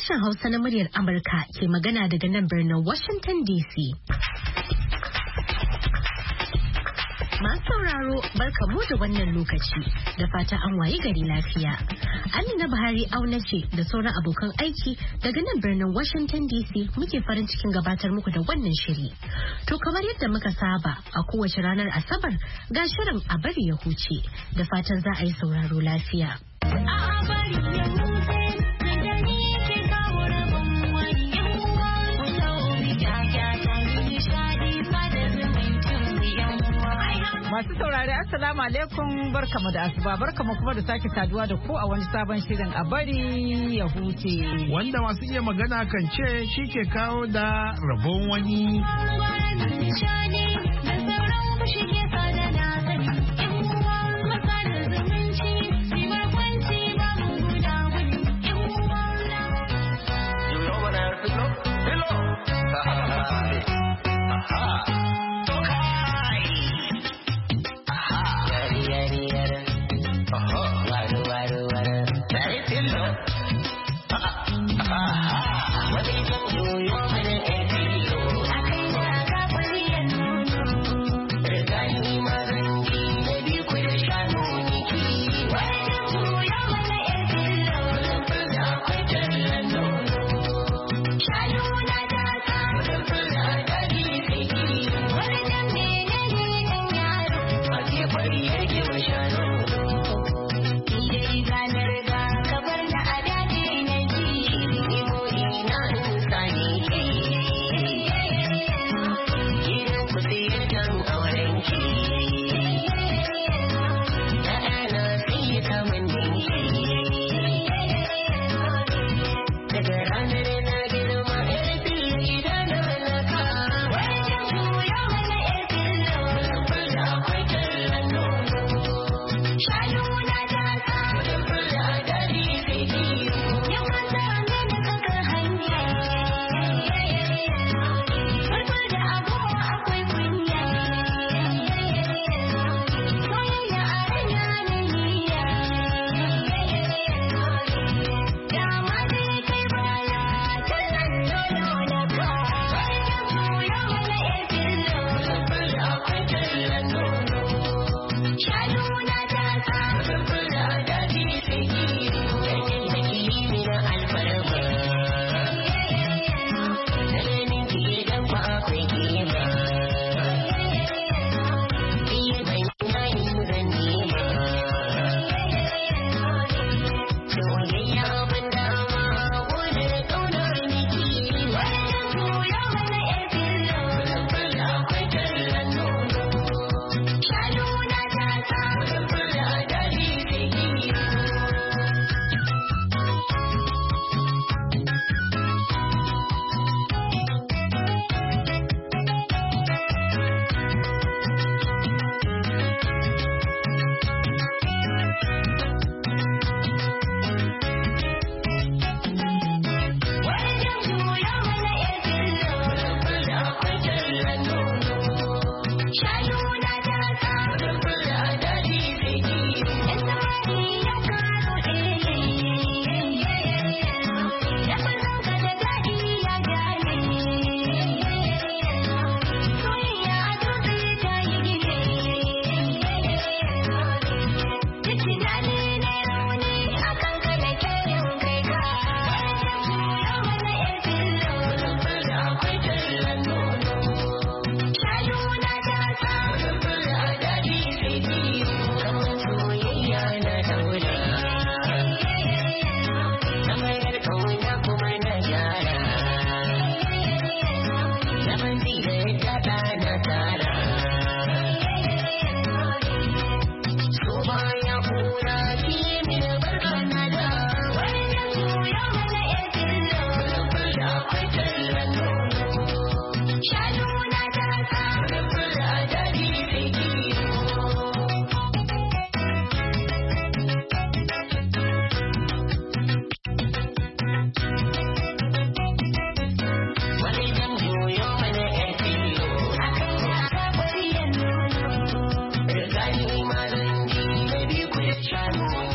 Sashen Hausa na muryar Amurka ke magana daga nan birnin Washington DC. Masu sauraro barkamu da wannan lokaci da fata an waye gari lafiya. Amina Buhari auna ce da sauran abokan aiki daga nan birnin Washington DC muke farin cikin gabatar muku da wannan shiri. To kamar yadda muka saba a kowace ranar Asabar ga shirin a bari ya huce da fatan za a yi sauraro lafiya. Masu saurari assalamu alaikum barkamu da asuba barkamu kuma da sake saduwa da ku a wani sabon shirin a bari ya huce. Wanda masu iya magana kan ce shi ke kawo da rabon wani.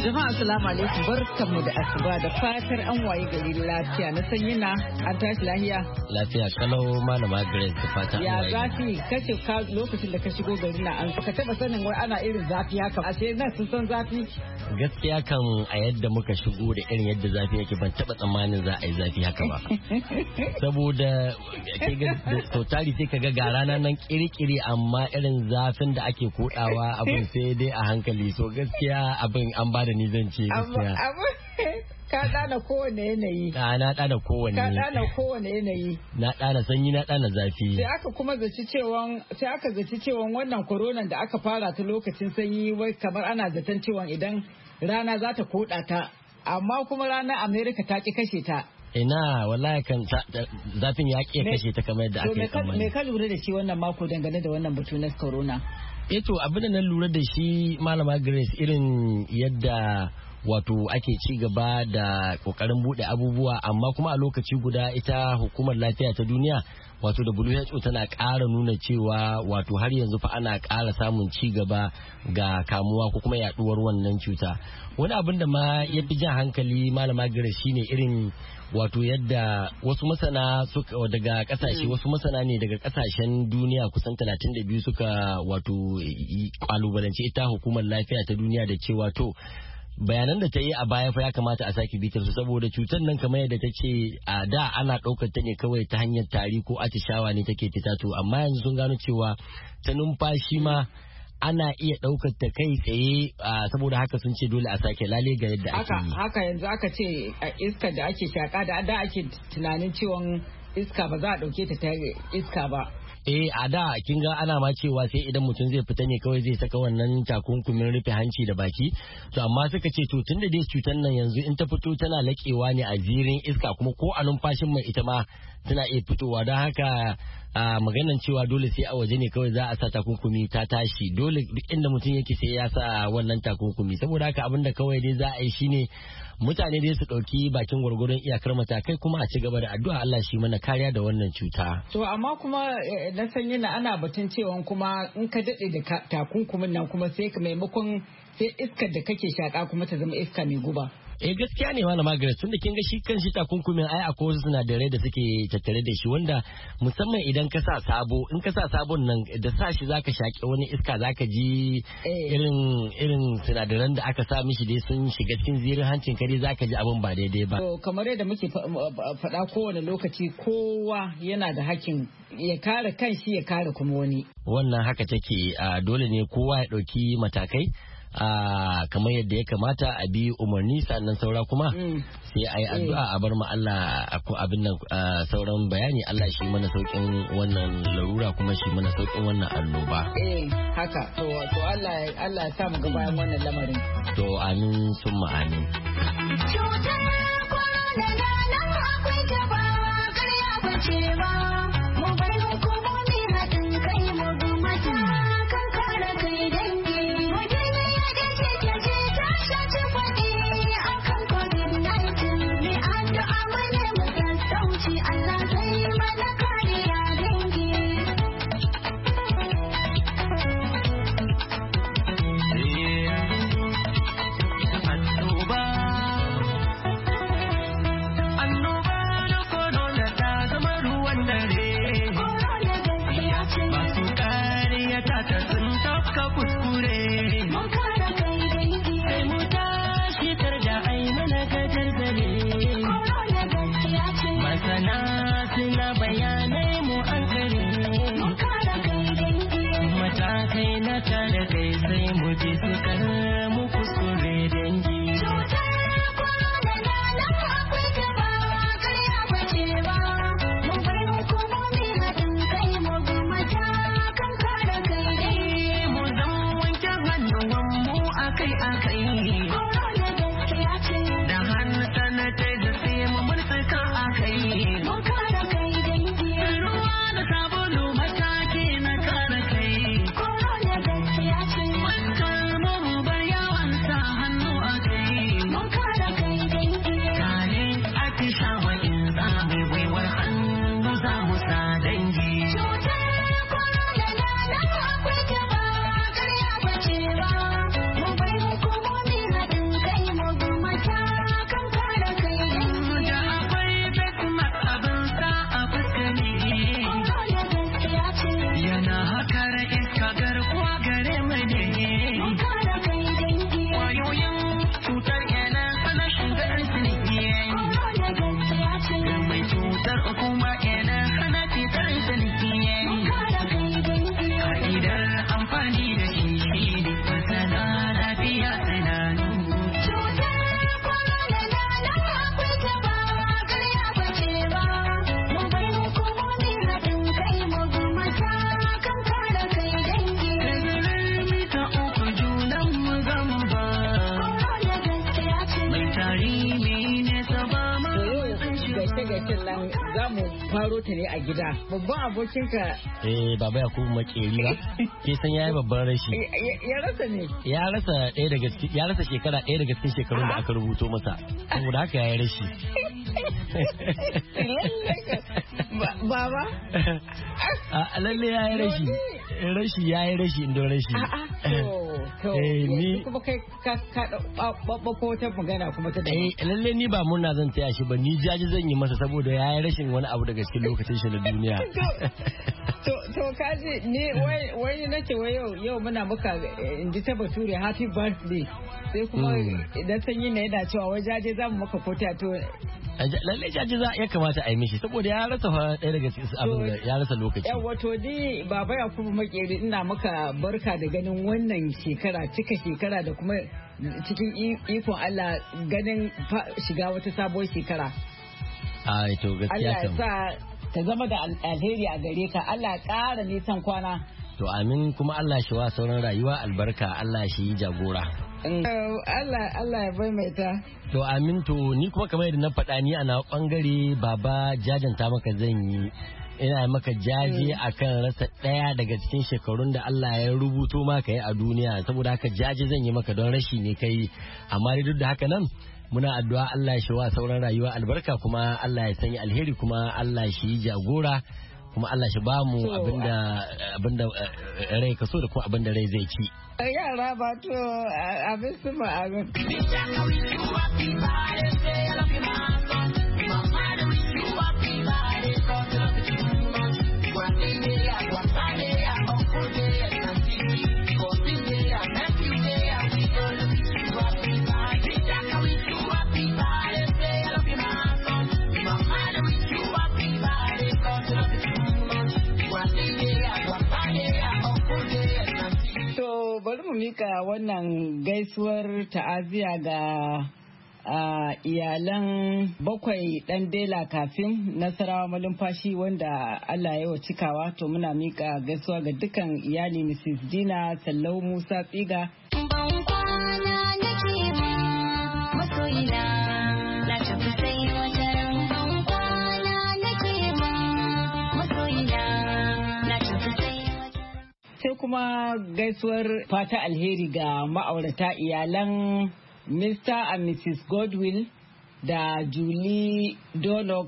Jama'a assalamu alaikum barkanmu da asuba da fatar an waye gari lafiya na sanyi na an tashi lafiya. Lafiya kalau malama Grace da fatan an waye. Ya zafi kace ka lokacin da ka shigo gari na an ka taba sanin wai ana irin zafi haka a sai na sun san zafi. Gaskiya kan a yadda muka shigo da irin yadda zafi yake ban taba tsammanin za a yi zafi haka ba. Saboda ke ga totali sai kaga ga rana nan kirikiri amma irin zafin da ake kodawa abin sai dai a hankali so gaskiya abin an bada ni zan ce gaskiya. Ka dana kowane yanayi. Na dana kowane. Ka dana kowane yanayi. Na dana sanyi na dana zafi. Sai aka kuma zaci cewa wannan koronan da aka fara ta lokacin sanyi wai kamar ana zaton cewa idan rana za ta koda ta amma kuma ranar Amerika ta ki kashe ta. Ina wallahi kan zafin ya ke kashe ta kamar yadda aka yi tsammani. Me ka lura da shi wannan mako dangane da wannan batu na corona? To abin da na lura da shi malama Grace irin yadda wato ake ci gaba da kokarin bude abubuwa amma kuma a lokaci guda ita hukumar lafiya ta duniya wato WHO tana ƙara nuna cewa wato har yanzu fa ana ƙara samun ci gaba ga kamuwa ko kuma yaduwar wannan cuta. Wani abin da ma ya fi jan hankali malama Grace shine irin wato yadda wasu masana suka daga kasashe wasu masana ne daga kasashen duniya kusan 32 suka wato kalubalance ita hukumar lafiya ta duniya da cewa to bayanan da ta yi a baya fa ya kamata a sake bitar su saboda cutar nan kamar yadda ta ce a da ana ɗaukar ta ne kawai ta hanyar tari ko atishawa ne take fita to amma yanzu sun gano cewa ta numfashi ma ana iya ɗaukar ta kai tsaye saboda haka sun ce dole a sake lale ga yadda ake yi. Haka yanzu aka ce iskar da ake shaka da ake tunanin cewa iska ba za a ɗauke ta iska ba. A da kin ga ana ma cewa sai idan mutum zai fita ne kawai zai saka wannan takunkumin rufe hanci da baki to amma suka ce to tunda dai cutar nan yanzu in ta fito tana laƙewa ne a zirin iska kuma ko a numfashin mai ita ma tana iya fitowa don haka maganan cewa dole sai a waje ne kawai za a sa takunkumi ta tashi dole duk inda mutum yake sai ya sa wannan takunkumi saboda haka abinda kawai dai za a yi shine mutane dai su ɗauki bakin gwargwaron iyakar matakai kuma a ci gaba da addu'a Allah shi mana kariya da wannan cuta. To amma kuma na san yana ana batun cewa kuma in ka daɗe da takunkumin nan kuma sai maimakon sai iskar da kake shaƙa kuma ta zama iska mai guba. Gaskiya ne malama Grace tunda kin ga shi kan shi takunkumin ai akwai wasu sinadarai da suke tattare da shi wanda musamman idan ka sa sabo in ka sa sabon nan da sa shi zaka shaƙi wani iska zaka ji irin sinadaran da aka sa mishi dai sun shiga cikin zirin hancin kare zaka ji abin ba daidai ba. To kamar yadda muke faɗa kowane lokaci kowa yana da hakkin ya kare kanshi ya kare kuma wani. Wannan haka take dole ne kowa ya ɗauki matakai. Kamar yadda ya kamata a bi umarni sannan saura kuma sai a yi addu'a a bar mu Allah ko abin nan sauran bayani Allah shi mana saukin wannan larura kuma shi mana saukin wannan annoba. Haka to Allah ya sa mu ga bayan wannan lamarin. To amin summa amin. Cutar corona na nan akwai ta ba ƙarya bace ba mu bai hukumomi haɗin kai mu bi mata kan kare kai dangi. Allah zai mana kariya dangi. Annoba na corona ta zama ruwan dare. Masu kariya ta sun tafka kuskure. Mun kare kai dangi. Sai mu tashi kar da ai mana gadar dare. Masana suna bayanai mu an kare. Mun kare kai dangi. Matakai na kare kai sai mu bi su kar mu kuskure dangi. Cutar corona na nan akwai ta ba ƙarya bace ba mu bai hukumomi haɗin kai mu bi matakan kare kai dangi. Mu zan wanke hannuwan mu akai-akai. Corona gaskiya ce. Da hannu sanitizer sai mu murtuka akai. Mun kare kai dangi. Ruwa da sabulu mataki na kare kai. Corona gaskiya ce. Fuskar mu bar yawan sa hannu akai. Mun kare kai dangi. Kare atishawa in za mu waiwar hannu za mu sa dangi. Cutar corona na nan akwai ta ba ƙarya bace ba mu bai hukumomi watan nan za mu faro ta ne a gida. Babban abokinka. Baba Yakubu Makeri ba. Ke san yayi babban rashi. Ya rasa ne. Ya rasa shekara ɗaya daga cikin shekarun da aka rubuto masa. Saboda haka yayi rashi. Baba. Lalle yayi rashi. Rashi yayi rashi indo rashi. Ni kuma kai ka babbako wata magana kuma ta dai. Lalle ni ba murna zan taya shi ba, ni jaji zan yi masa saboda yayi rashin wani abu daga cikin lokacin shi na duniya. To kaji ni wai nace wai yau muna muka inji ta Bature happy birthday. Sai kuma idan sanyi ne yana cewa wai jaje za mu maka kota to lalle jaji ya kamata a yi mishi saboda ya rasa ɗaya daga cikin abin da ya rasa lokaci. Yawa to ni Baba Yakubu Makeri ina maka barka da ganin wannan shekara cika shekara da kuma cikin ikon Allah ganin shiga wata sabuwar shekara. To gaskiya kam. Allah ya sa ta zama da alheri a gare ka. Allah ya ƙara nisan kwana. To amin kuma Allah shi wa sauran rayuwa albarka, Allah shi yi jagora. Allah ya maimaita. To amin to ni kuma kamar yadda na faɗa ni a na bangare baba jajanta maka zan yi. Ina maka jaje akan rasa ɗaya daga cikin shekarun da Allah ya rubuto maka yi a duniya, saboda haka jaje zan yi maka don rashi ne kai, amma duk da haka nan muna addu'a Allah shi wa sauran rayuwa albarka kuma Allah ya sanya alheri kuma Allah shi jagora kuma Allah shi ba mu abinda rai ka so da kuma abinda rai zai ci. Yara ba to abin su ma abin. Bari mu mika wannan gaisuwar ta'aziya ga iyalan bakwai dan dela kafin Nasarawa malumfashi wanda Allah ya wa cikawa, to muna mika gaisuwa ga dukkan iyali Mrs. Dina Sallau Musa Tsiga. Sai kuma gaisuwar fata alheri ga ma'aurata iyalan Mr. and Mrs. Godwill da Julie Donok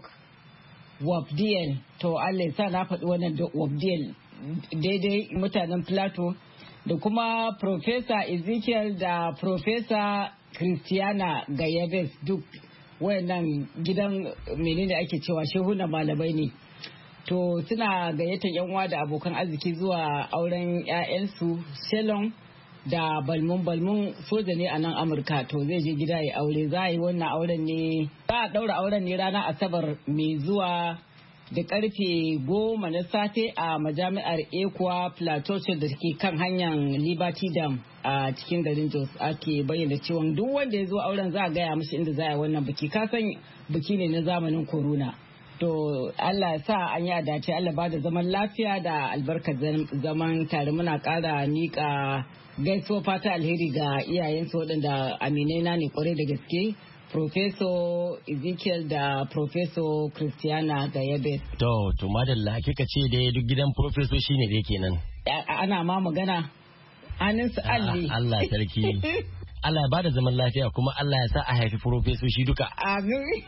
Wabdiel. To Allah sa na faɗi wannan Wabdiel daidai mutanen Plateau, da kuma Professor Ezekiel da Professor Christiana Gayabes, duk wayannan gidan menene ake cewa shehuna malamai ne. To suna gayyatar yan uwa da abokan arziki zuwa auren 'ya'yansu Shalom da Balmun soja ne a nan Amurka, to zai je gida ya aure. Za a yi wannan auren ne, za a daura auren ne ranar Asabar mai zuwa da karfe 10 na safe a majami'ar Ekwa Plateau da ke kan hanyar Liberty Dam a cikin garin Jos. Ake bayyana cewa duk wanda ya zo auren za a gaya mishi inda za a yi wannan biki. Kasan biki ne na zamanin corona. To Allah ya sa an yi dace, Allah ba da zaman lafiya da albarkar zaman tare. Muna ƙara nika gaisuwa fata alheri ga iyayensu waɗanda aminai na ne kwarai da gaske, Professor Ezekiel da Professor Christiana Gayabe. To madalla kika ce da duk gidan Professor shine da yake nan. Ana ma magana hannunsu alli. Allah sarki. Allah ya ba da zaman lafiya kuma Allah ya sa a haifi Professor shi duka. Amin.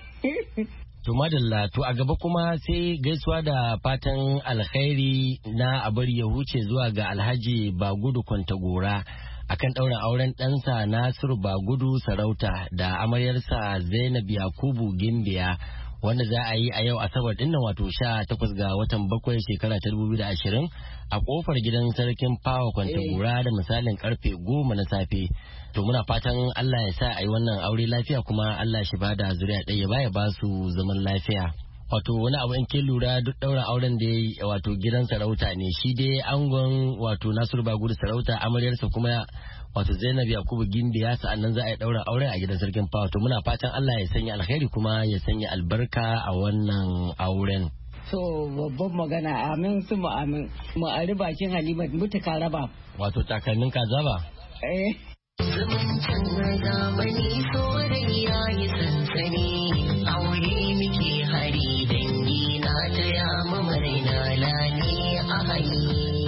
To madalla, to a gaba kuma sai gaisuwa da fatan alkhairi na abar ya huce zuwa ga Alhaji Bagudu Kwantagora akan ɗaurin auren ɗansa Nasiru Bagudu Sarauta da amaryarsa Zainab Yakubu Gimbiya, wanda za a yi a yau Asabar dinnan wato 18 ga watan 7 shekara ta 2020 a kofar gidan sarkin Fawa Kwantagora da misalin karfe 10 na safe. To muna fatan Allah ya sa a yi wannan aure lafiya kuma Allah shi bada zuriya ɗaya baya ba su zaman lafiya. Wato wani abu in ke lura duk ɗaura auren da ya wato gidan sarauta ne, shi dai angon wato Nasiru Bagudu Sarauta, amaryarsa kuma wato Zainab Yakubu Gimbiya, sa'annan za a yi ɗaura auren a gidan sarkin Fawa. To muna fatan Allah ya sanya alkhairi kuma ya sanya albarka a wannan auren. So babban magana, amin su mu amin. Mu ari bakin Halima mutuka raba. Wato takalmin kaza ba? Zumuncin zamani soyayya yi sansani, aure muke hari dangi na taya mu murna lale a hayi.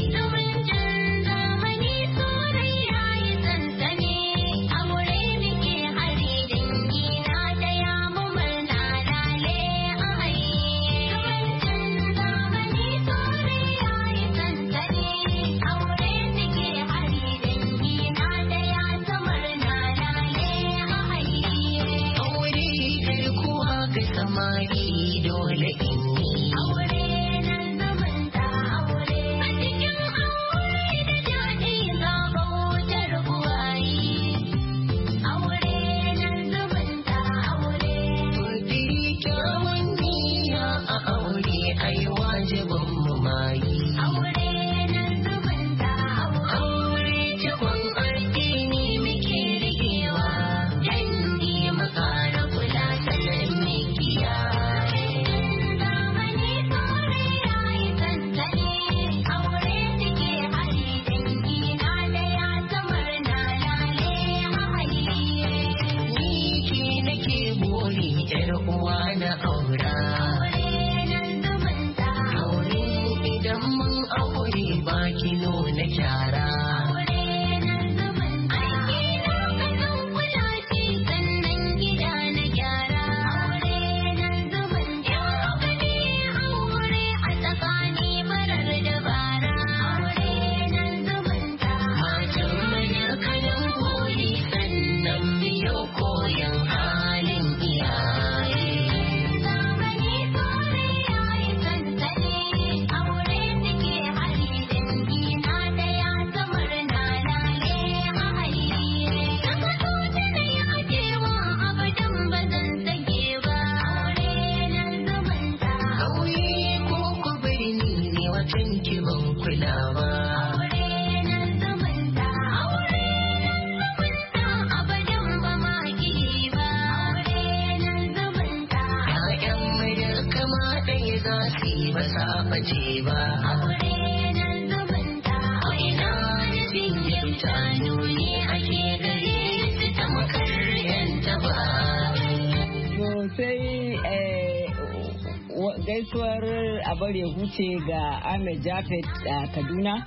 Gaisuwar abar ya huce ga Ahmed Jafet a Kaduna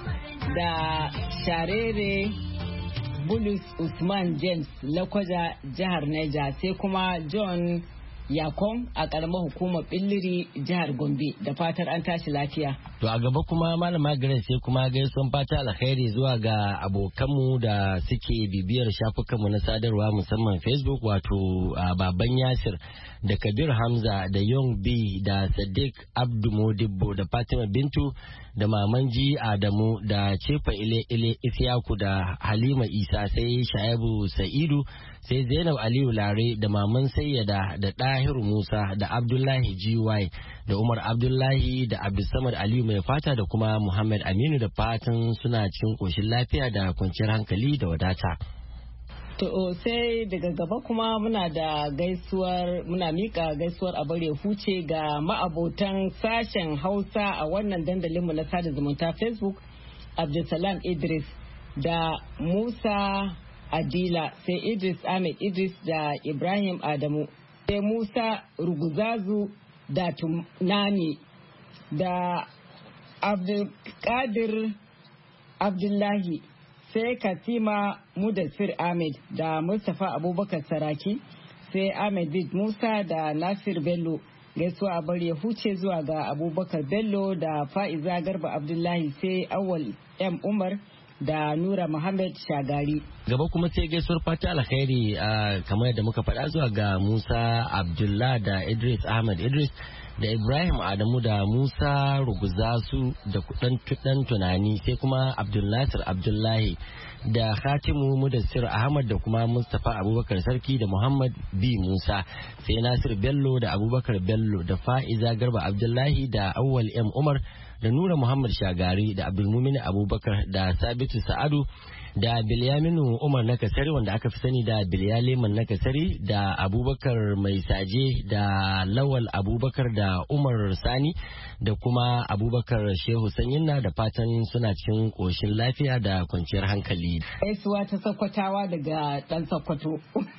da Sharere Bulus Usman James Lakwaja jihar Niger, sai kuma John Yakon a karamar hukumar Billiri jihar Gombe, da fatar an tashi lafiya. To a gaba kuma Malama Grace sai kuma gaisuwan fata alkhairi zuwa ga abokanmu da suke bibiyar shafukanmu na sadarwa musamman Facebook, wato Baban Yasir da Kabir Hamza da Young B da Sadiq Abdu Modibbo da Fatima Bintu da Mamanji Adamu da Cefa Ile Isyaku da Halima Isa, sai Shaibu Sa'idu, sai Zainab Aliyu Lare da Maman Sayyada da Dahiru Musa da Abdullahi GY da Umar Abdullahi da Abdulsamad Aliyu mai fata da kuma Muhammad Aminu, da fatan suna cikin koshin lafiya da kwanciyar hankali da wadata. To sai daga gaba kuma muna mika gaisuwar a bare huce ga ma'abotan sashen Hausa a wannan dandalinmu na sada zumunta Facebook, Abdulsalam Idris da Musa Adila, sai Idris Ahmed Idris da Ibrahim Adamu, sai Musa Ruguzazu da Tunani da Abdulkadir Abdullahi, sai Katima Mudassir Ahmed da Mustapha Abubakar Saraki, sai Ahmed Bid Musa da Nasir Bello. Gaisuwa a bari ya huce zuwa ga Abubakar Bello da Fa'iza Garba Abdullahi, sai Awal M Umar da Nura Muhammad Shagari. Gaba kuma sai gaisuwar fata alkhairi kamar yadda muka faɗa zuwa ga Musa Abdullah da Idris Ahmed Idris da Ibrahim Adamu da Musa Ruguzasu da kudan tunani, sai kuma Abdulnasir Abdullahi da Khatimu Mudassir Ahmad da kuma Mustapha Abubakar Sarki da Muhammad B Musa, sai Nasir Bello da Abubakar Bello da Fa'iza Garba Abdullahi da Awwal M Umar da Nura Muhammad Shagari da Abdulmumin Abubakar da Sabitu Sa'adu da Bilyaminu Umar na Kasari wanda aka fi sani da Bilyaleman na Kasari da Abubakar Mai Saje da Lawal Abubakar da Umar Sani da kuma Abubakar Shehu Sanyinna da fatan suna cikin ƙoshin lafiya da kwanciyar hankali. Gaisuwa ta Sakkwatawa daga ɗan Sakkwato.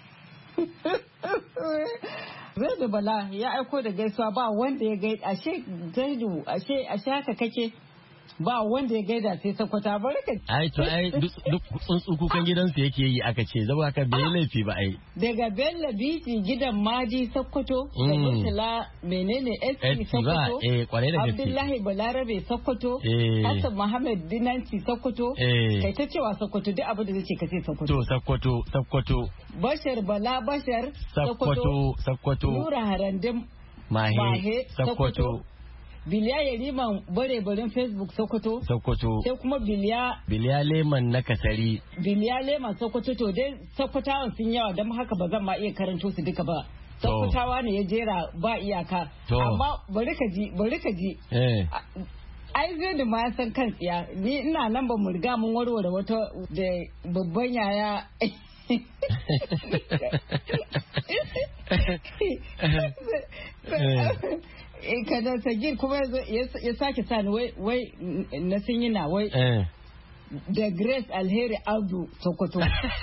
Zaidu Bala ya aiko da gaisuwa ba wanda ya gaida ashe Zaidu ashe haka kake ba wanda ya gaida sai Sakkwata barka. Ai to ai duk tsuntsu kukan gidansu yake yi aka ce zaba haka bai laifi ba ai. Daga Bello Biti gidan Madi Sokoto da Murtala menene SC Sokoto kwarai da gaske. Abdullahi Balarabe Sokoto Hassan Muhammad Dinanci Sokoto kai ta cewa Sokoto duk abin da zai ce ka ce Sokoto. To Sokoto. Bashar Bala Bashar Sokoto. Nura Harandin Mahe Sokoto. Biliya Yariman bare-baren Facebook Sokoto. Sai kuma Biliya Leman na Kasari. Biliya Leman Sokoto to dai Sokotawan sun yawa don haka ba zan ma iya karanto su duka ba. Sokotawa ne ya jera ba iyaka. Amma bari ka ji. Ai zai da ma san kan tsiya. Ni ina nan ba mu riga mun warware wata da babban yaya. Kada Sagir kuma ya sake sani wai na sun yi na wai da Grace Alheri Abdu Sokoto.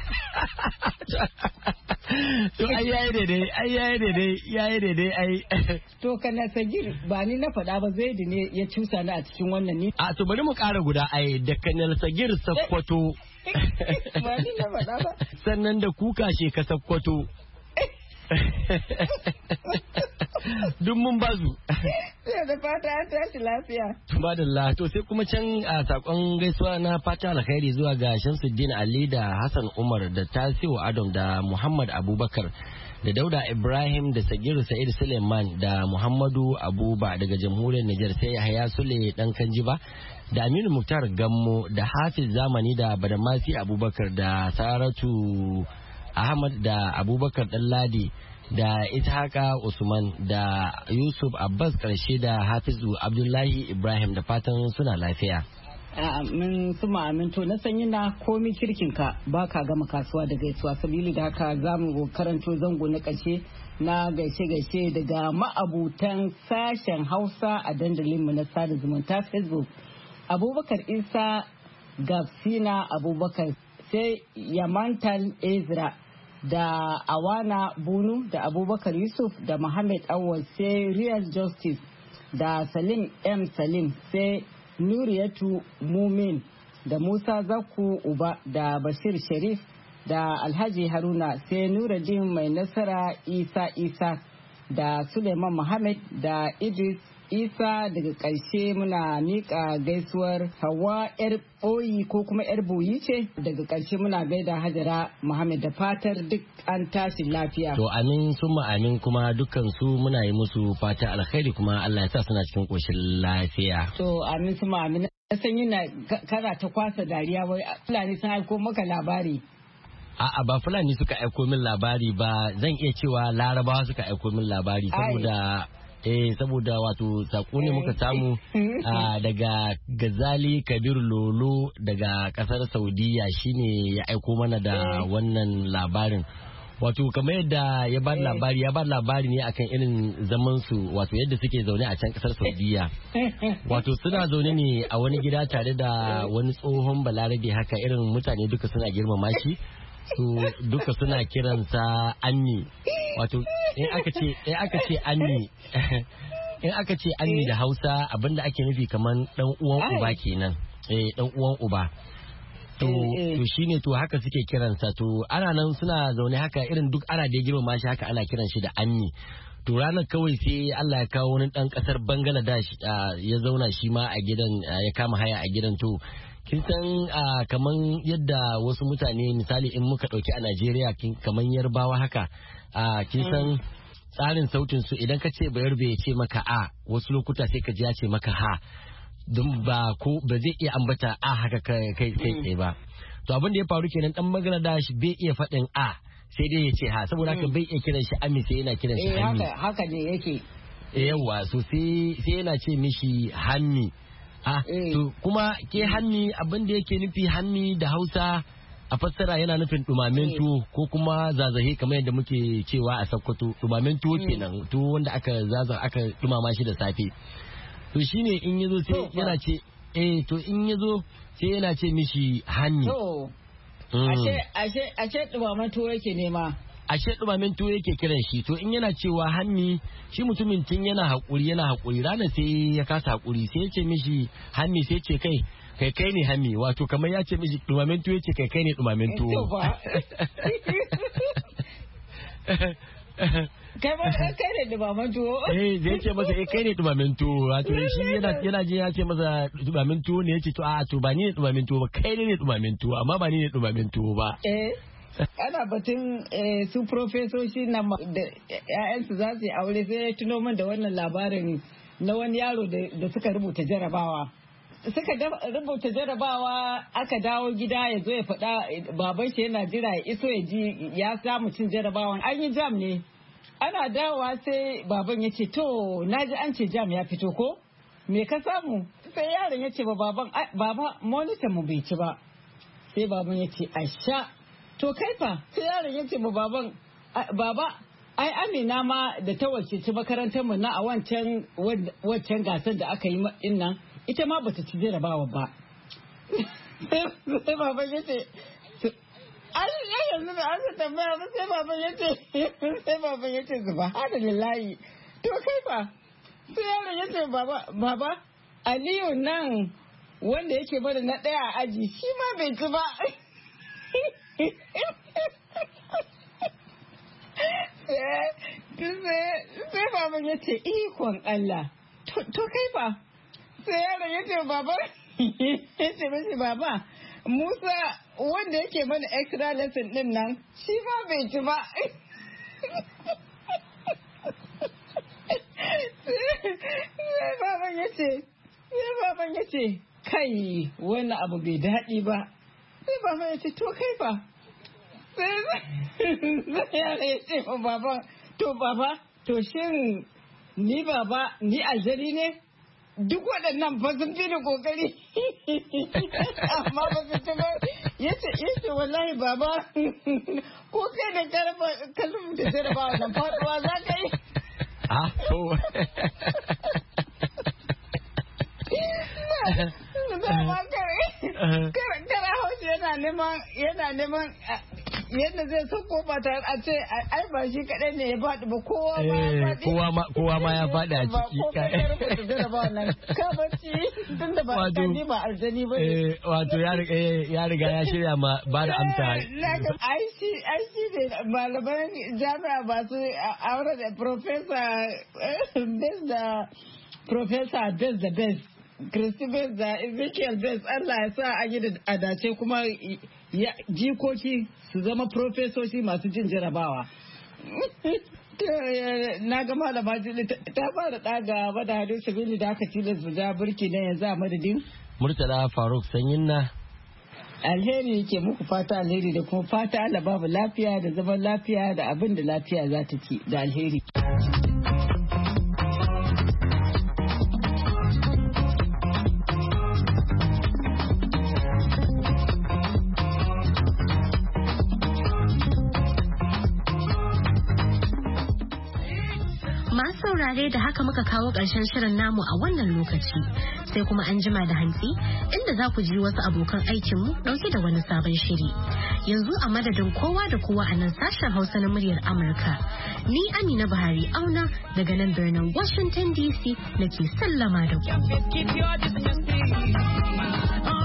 To ai yayi daidai ai. To kana Sagir ba ni na faɗa ba Zaidu ne ya cusa ni a cikin wannan ni. A to bari mu ƙara guda ai da Kanal Sagir Sokoto. Ba ni na faɗa ba. Sannan da kuka she ka Sokoto. Duk mun bazu. Sai da fata an tashi lafiya. Madalla to sai kuma can a sakon gaisuwa na fata alkhairi zuwa ga Shamsuddin Ali da Hassan Umar da Tasiu Adam da Muhammad Abubakar da Dauda Ibrahim da Sagiru Sa'id Suleiman da Muhammadu Abuba daga jamhuriyar Nijar sai Yahaya Sule dan Kanjiba da Aminu Muktar Gammo da Hafiz Zamani da Badamasi Abubakar da Saratu Ahmad da Abubakar Ɗanladi da Ishaka Usman da Yusuf Abbas karshe da Hafizu Abdullahi Ibrahim da fatan suna lafiya. Amin suma aminto na sanyi na komi kirkinka ba ka gama kasuwa da gaisuwa sabili da haka za mu karanto zango na ƙarshe na gaishe-gaishe daga ma'abutan sashen Hausa a dandalinmu na sada zumunta Facebook. Abubakar Isa Gafsina Abubakar sai Yamantal Ezra da Awana Bunu da Abubakar Yusuf da Muhammad Awal sai Real Justice da Salim M. Salim sai Nuriyatu Mumin da Musa Zaku Uba da Bashir Sharif da Alhaji Haruna sai Nuruddin Mai Nasara Isa da Suleiman Muhammad da Idris Isa daga ƙarshe muna miƙa gaisuwar Hawa 'yar ɓoyi ko kuma 'yar boyi ce daga ƙarshe muna gaida Hajara Muhammad da fatar duk an tashi lafiya. To amin summa amin kuma dukkan su muna yi musu fata alkhairi kuma Allah ya sa suna cikin ƙoshin lafiya. To amin summa amin. Na san yana kana ta kwasa dariya wai Fulani sun aiko maka labari. A'a ba Fulani suka aiko min labari ba zan iya cewa Larabawa suka aiko min labari saboda wato sako ne muka samu daga Gazali Kabir Lolo daga kasar Saudiya shine ya aiko mana da wannan labarin. Wato kamar yadda ya ba labari ne akan irin zaman su wato yadda suke zaune a can kasar Saudiya. Wato suna zaune ne a wani gida tare da wani tsohon balarabe haka irin mutane duka suna girmama shi. Su duka suna kiransa Anni. Wato in aka ce Anni in aka ce Anni da Hausa abinda ake nufi kaman dan uwan uba kenan. Dan uwan uba. To shine to haka suke kiransa to ana nan suna zaune haka irin duk ana da girmama shi haka ana kiran shi da Anni. To ranar kawai sai Allah ya kawo wani dan kasar Bangladesh ya zauna shi ma a gidan ya kama haya a gidan to kin san kaman yadda wasu mutane misali in muka dauki a Najeriya kaman Yarbawa haka kin san tsarin sautin su idan ka ce Bayarbe ya ce maka a wasu lokuta sai ka ji ya ce maka ha don ba zai iya ambata a haka kai ba to abin da ya faru kenan dan Bangladesh bai iya faɗin a sai dai ya ce ha saboda haka bai iya kiran shi Ami sai yana kiran shi Hammi haka ne yake yawa so sai yana ce mishi Hammi to kuma ke Hammi abin da yake nufi Hammi da Hausa a fassara yana nufin dumamen tuwo ko kuma zazahe kamar yadda muke cewa a Sokoto. Dumamen tuwo kenan, tuwo wanda aka dumama shi da safe. To shine in yazo sai yana ce to in yazo sai yana ce mishi hanni. Ashe dumamen tuwo yake nema. Ashe dumamen tuwo yake kiran shi, to in yana cewa hanni shi mutumin tun yana haƙuri ranar sai ya kasa haƙuri sai ya ce mishi hanni sai ce kai ne hanni, wato kamar ya ce mishi dumamen tuwo ce kai ne dumamen tuwo. Kai ne dumamen tuwo? Zai ce masa kai ne dumamen tuwo, wato shi yana jin ya ce masa dumamen tuwo ne, ya ce to ba ni ne dumamen tuwo ba, kai ne dumamen tuwo, amma ba ni ne dumamen tuwo ba. Ana batun su profesoshi na da ‘ya'yansu za su yi aure, sai ya tuno min da wannan labarin na wani yaro da suka rubuta jarabawa. Suka rubuta jarabawa aka dawo gida ya zo ya faɗa baban shi yana jira ya iso ya ji ya samu cin jarabawan, an yi jam ne. Ana dawowa sai baban ya ce to na ji an ce jam ya fito ko? Me ka samu? Sai yaron ya ce baba monitor mu bai ci ba. Sai baban ya ce asha. To kai fa sai yaron ya ce ma baban baba ai Amina ma da ta wakilci makarantar mu na a wancan gasar da aka yi din nan ita ma bata ci jarabawa ba. Sai baban ya ce ai yanzu da aka tambaya ba sai baban ya ce subhanallahi. To kai fa sai yaron ya ce baba Aliyu nan wanda yake bada na ɗaya a aji shi ma bai ci ba. Sai baban ya ce ikon Allah to kai ba sai yaron ya ce baba ya ce mashi baba Musa wanda yake mana extra lesson din nan shi ma bai ci ba. Sai baban ya ce kai wannan abu bai daɗi ba. Sai baba ya ce to kai ba sai yara ya ce ma baba to shin ni aljari ne duk waɗannan ba sun fi da kokari amma ba su ci ba. Ya ce wallahi baba ko kai da kalmar da jarabawa nan faɗuwa za ka yi. Kara hausa yana neman yadda zai sauko ba tare a ce ai ba shi kaɗai ne ya faɗi ba kowa ma ya faɗi a ciki ka bacci tun da ba aljani ba aljani ba ne. Wato ya riga ya shirya ma ba da amsa. Ai shi ne malaman jami'a ba su aure da Professor Best da Best. Kristi Best da Ezekiel Best, Allah ya sa a yi da adace kuma jikoki su zama profesoshi masu jin jarabawa. Na ga malama Juli ta fara ɗaga bada hadin sabili da aka tilas su ja burki na yanzu a madadin Murtala Faruk Sanyin na. Alheri ke muku fata alheri da kuma fata Allah babu lafiya da zaman lafiya da abin da lafiya za ta ci da alheri. saurare da haka muka kawo ƙarshen shirin namu a wannan lokaci sai kuma an jima da hantsi inda za ku ji wasu abokan aikinmu ɗauke da wani sabon shiri. Yanzu a madadin kowa da kowa a nan sashen Hausa na muryar Amurka. Ni Amina Buhari Auna daga nan birnin Washington DC nake sallama da ku.